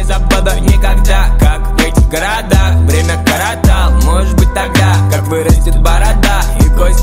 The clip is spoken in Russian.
забуду никогда, как в этих городах время коротал. Может быть тогда, как вырастет борода и кость